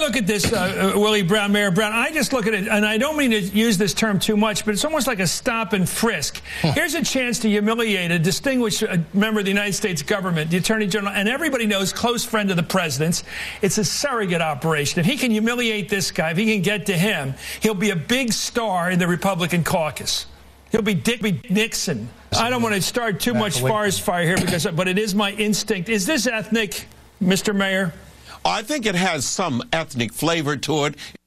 look at this, Willie Brown, Mayor Brown, I just look at it, and I don't mean to use this term too much, but it's almost like a stop and frisk. Here's a chance to humiliate a distinguished member of the United States government, the Attorney General, and everybody knows, close friend of the president's. It's a surrogate operation. If he can humiliate this guy, if he can get to him, he'll be a big star in the Republican caucus. He'll be Dick Nixon. I don't want to start too much forest fire here, but it is my instinct. Is this ethnic, Mr. Mayor? I think it has some ethnic flavor to it.